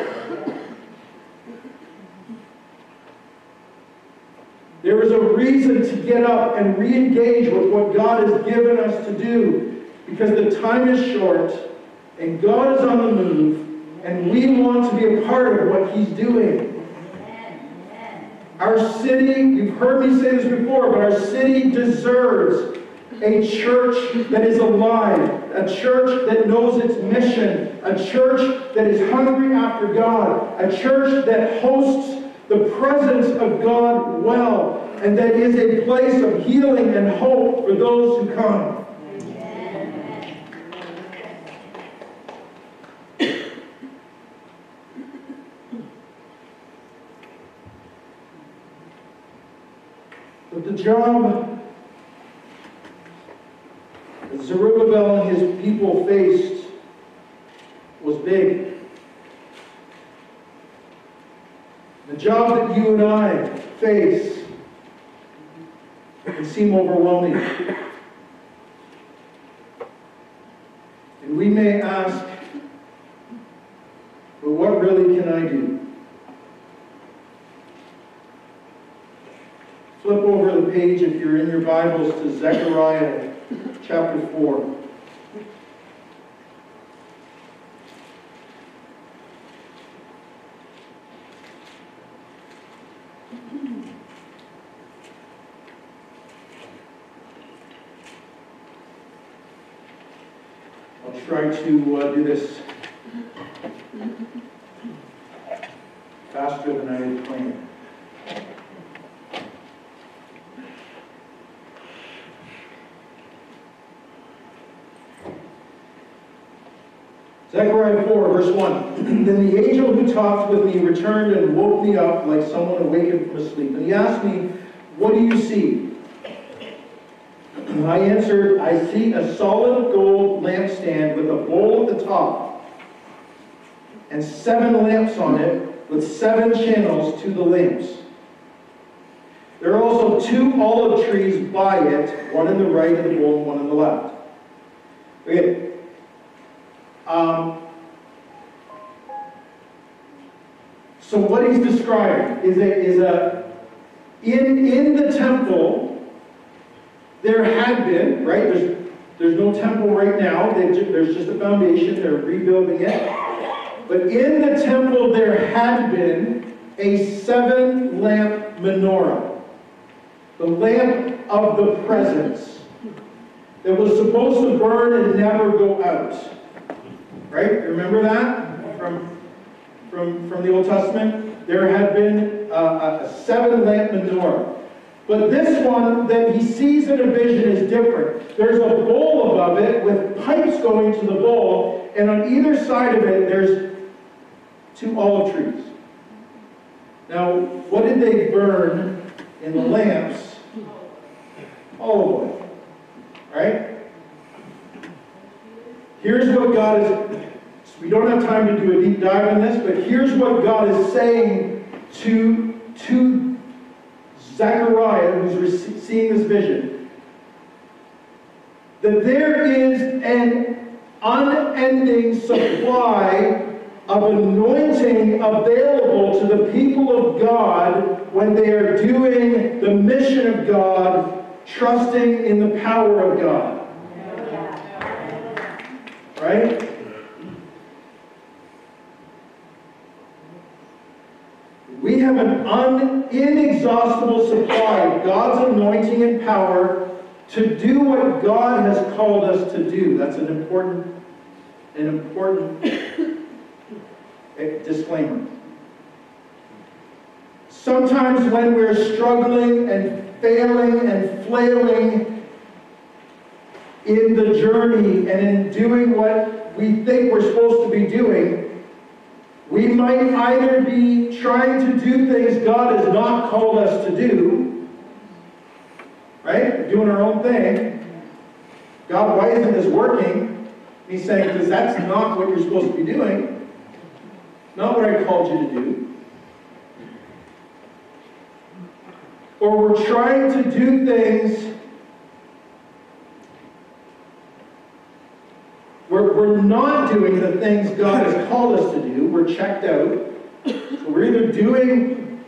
There is a reason to get up and re-engage with what God has given us to do. Because the time is short, and God is on the move, and we want to be a part of what he's doing. Our city, you've heard me say this before, but our city deserves a church that is alive, a church that knows its mission, a church that is hungry after God, a church that hosts the presence of God well, and that is a place of healing and hope for those who come. But the job that Zerubbabel and his people faced was big. The job that you and I face can seem overwhelming. And we may ask, but what really can I do? Flip over the page, if you're in your Bibles, to Zechariah chapter 4. I'll try to do this faster than I had planned. Zechariah 4, verse 1. Then the angel who talked with me returned and woke me up like someone awakened from asleep. And he asked me, "What do you see?" And I answered, "I see a solid gold lampstand with a bowl at the top and 7 lamps on it with 7 channels to the lamps. There are also 2 olive trees by it, one in the right of the bowl and one in the left." Okay. So what he's describing is in the temple there had been, right? There's no temple right now. There's just a foundation. They're rebuilding it. But in the temple there had been a 7-lamp menorah, the lamp of the presence, that was supposed to burn and never go out. Right? Remember that from the Old Testament? There had been a 7-lamp menorah. But this one that he sees in a vision is different. There's a bowl above it with pipes going to the bowl, and on either side of it there's 2 olive trees. Now, what did they burn in the lamps? Olive oil. Right? Here's what God is, we don't have time to do a deep dive in this, but here's what God is saying to Zechariah, who's seeing this vision. That there is an unending supply of anointing available to the people of God when they are doing the mission of God, trusting in the power of God. right? We have an inexhaustible supply of God's anointing and power to do what God has called us to do. That's an important disclaimer. Sometimes when we're struggling and failing and flailing in the journey and in doing what we think we're supposed to be doing, we might either be trying to do things God has not called us to do, right? Doing our own thing. God, why isn't this working? He's saying, because that's not what you're supposed to be doing. Not what I called you to do. Or we're trying to do things we're not doing the things God has called us to do. We're checked out. So we're either doing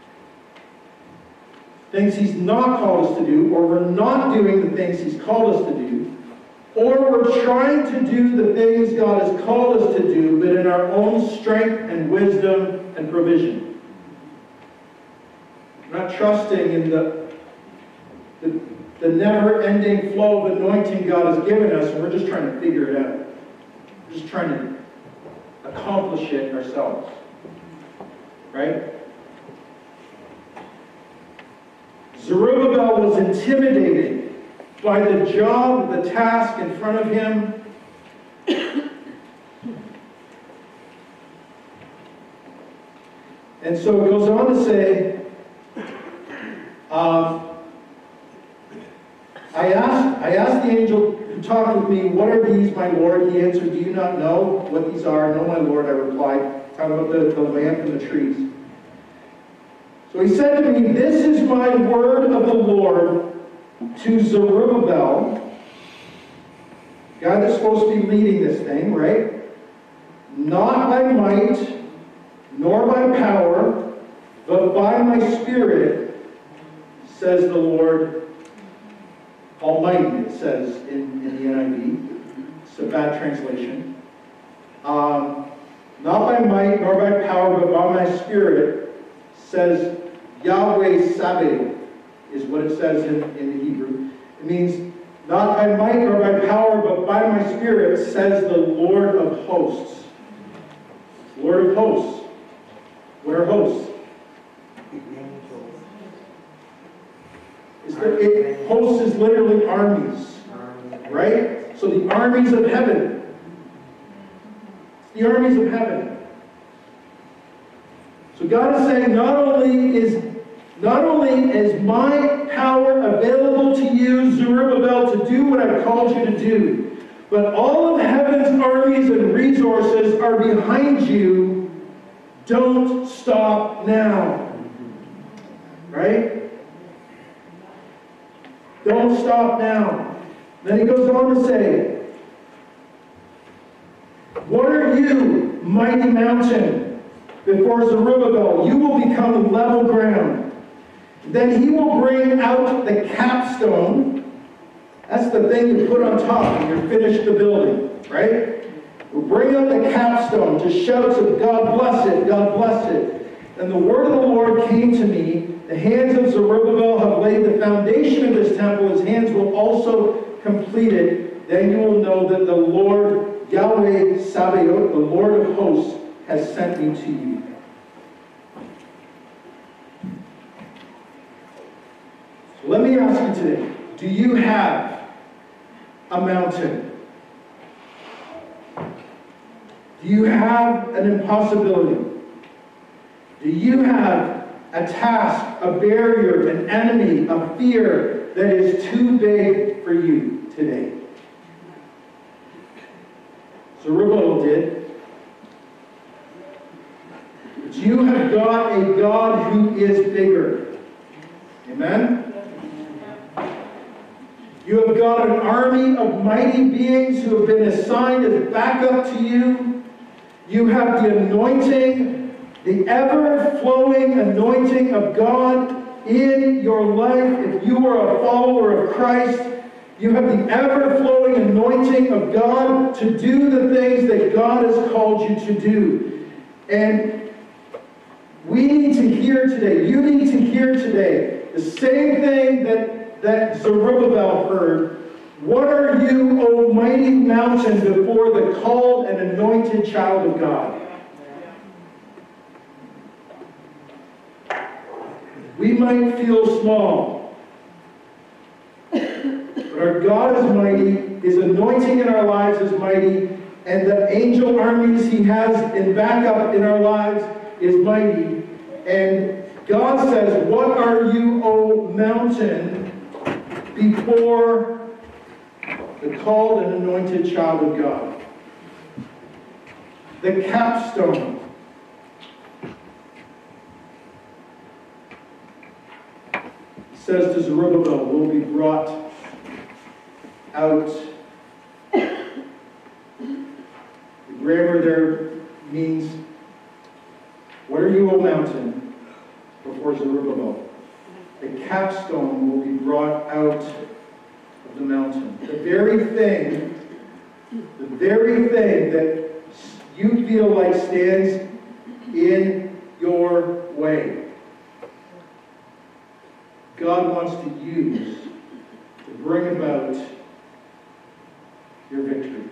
things He's not called us to do, or we're not doing the things He's called us to do, or we're trying to do the things God has called us to do, but in our own strength and wisdom and provision. We're not trusting in the never-ending flow of anointing God has given us, and we're just trying to figure it out. We're just trying to accomplish it ourselves. Right? Zerubbabel was intimidated by the job, the task in front of him. And so it goes on to say, I asked the angel who talked with me, what are these, my Lord? He answered, do you not know what these are? No, my Lord, I replied, talking about the lamp and the trees. So he said to me, this is my word of the Lord to Zerubbabel, guy that's supposed to be leading this thing, right? Not by might, nor by power, but by my Spirit, says the Lord Almighty, it says in the NIV. It's a bad translation. Not by might, nor by power, but by my Spirit, says Yahweh Sabaoth, is what it says in the Hebrew. It means, not by might nor by power, but by my Spirit, says the Lord of hosts. Lord of hosts. What are hosts? Hosts is literally armies, right? So the armies of heaven. The armies of heaven. So God is saying, not only is my power available to you, Zerubbabel, to do what I've called you to do, but all of heaven's armies and resources are behind you. Don't stop now. Right? Don't stop now. Then he goes on to say, what are you, mighty mountain? Before Zerubbabel, you will become level ground. Then he will bring out the capstone. That's the thing you put on top when you finish the building, right? We'll bring out the capstone to shouts of God bless it, God bless it. And the word of the Lord came to me, the hands of Zerubbabel have laid the foundation of this temple, his hands will also complete it. Then you will know that the Lord, Yahweh Sabaoth, the Lord of hosts, has sent me to you. So let me ask you today, do you have a mountain? Do you have an impossibility? Do you have a task, a barrier, an enemy, a fear that is too big for you today? Zerubbabel did. But you have got a God who is bigger. Amen? You have got an army of mighty beings who have been assigned as backup to you. You have the anointing, the ever-flowing anointing of God in your life. If you are a follower of Christ, You have the ever-flowing anointing of God to do the things that God has called you to do. And we need to hear today, you need to hear today, the same thing that Zerubbabel heard. What are you, O mighty mountain, before the called and anointed child of God? We might feel small, but our God is mighty, His anointing in our lives is mighty, and the angel armies He has in backup in our lives is mighty. And God says, what are you, O mountain, before the called and anointed child of God? The capstone. Says to Zerubbabel, will be brought out. The grammar there means, what are you, O mountain, before Zerubbabel? The capstone will be brought out of the mountain. The very thing that you feel like stands in your way, God wants to use to bring about your victory.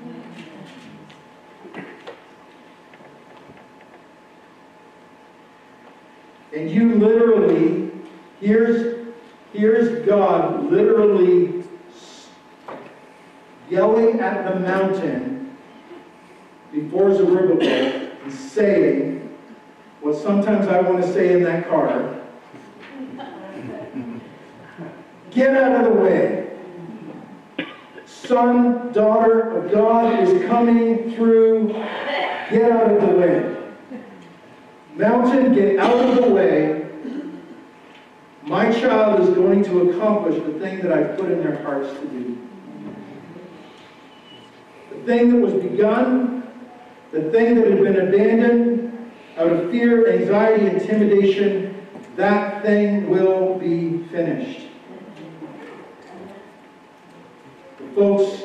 And you literally, here's God literally yelling at the mountain before Zerubbabel and saying what sometimes I want to say in that car. Get out of the way. Son, daughter of God is coming through. Get out of the way. Mountain, get out of the way. My child is going to accomplish the thing that I put in their hearts to do. The thing that was begun, the thing that had been abandoned out of fear, anxiety, intimidation, that thing will be finished. Folks,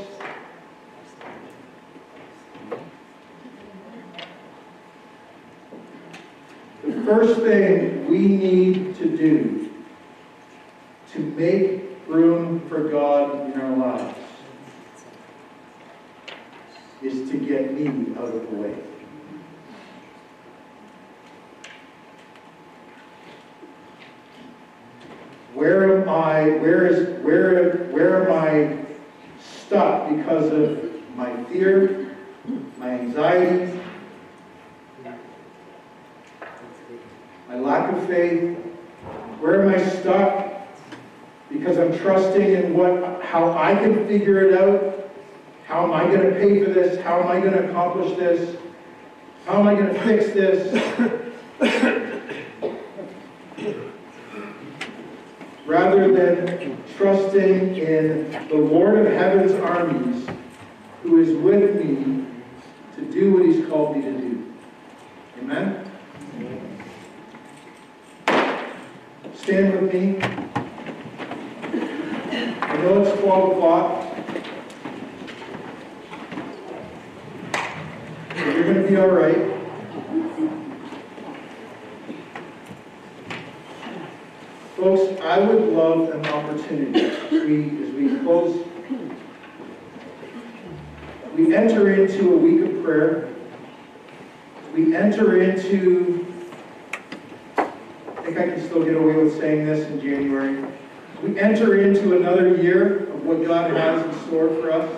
the first thing we need to do to make room for God in our lives is to get me out of the way. Where am I stuck because of my fear, my anxiety, my lack of faith? Where am I stuck because I'm trusting in how I can figure it out? How am I going to pay for this? How am I going to accomplish this? How am I going to fix this? Rather than trusting in the Lord of Heaven's armies, who is with me to do what He's called me to do. Amen? Stand with me. I know it's 12 o'clock. But you're going to be all right. Folks, I would love an opportunity as we close. We enter into a week of prayer. We enter into, I think I can still get away with saying this in January. We enter into another year of what God has in store for us.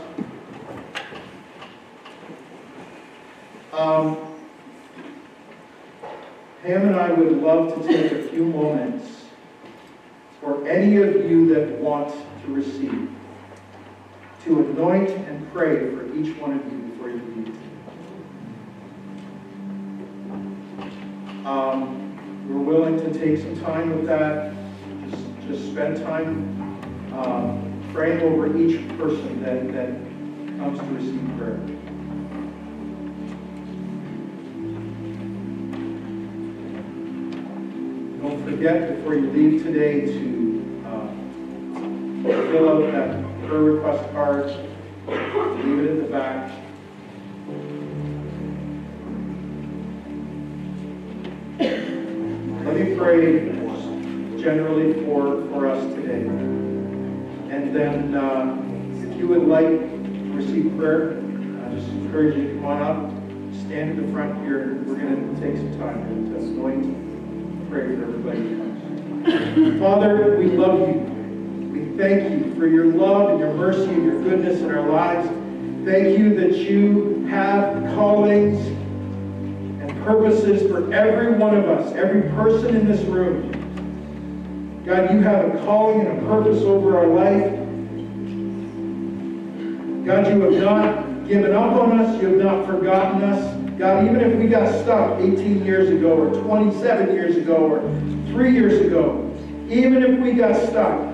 Pam and I would love to take a few moments for any of you that want to receive, to anoint and pray for each one of you before you leave. We're willing to take some time with that, just spend time praying over each person that comes to receive prayer. Don't forget before you leave today to fill out that prayer request card. Leave it in the back. Let me pray generally for us today. And then if you would like to receive prayer, I just encourage you to come on up, stand at the front here, and we're going to take some time to anoint, pray for everybody who comes. Father, we love you. We thank you for your love and your mercy and your goodness in our lives. Thank you that you have callings and purposes for every one of us, every person in this room. God, you have a calling and a purpose over our life. God, you have not given up on us. You have not forgotten us. God, even if we got stuck 18 years ago or 27 years ago or 3 years ago, even if we got stuck,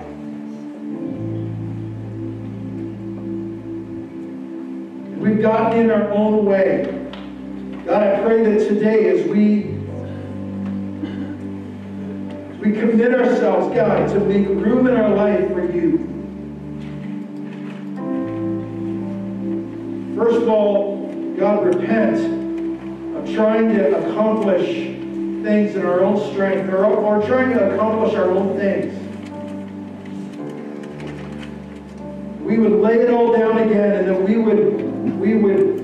we've gotten in our own way. God, I pray that today as we commit ourselves, God, to make room in our life for you. First of all, God, repent of trying to accomplish things in our own strength or trying to accomplish our own things. We would lay it all down again, and then we would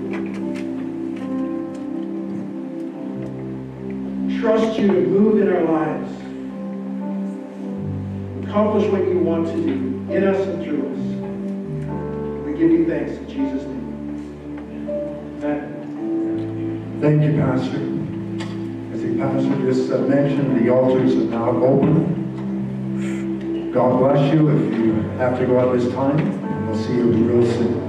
trust you to move in our lives. Accomplish what you want to do in us and through us. We give you thanks in Jesus' name. Amen. Thank you, Pastor. As the pastor just mentioned, the altars are now open. God bless you if you have to go out this time. We'll see you real soon.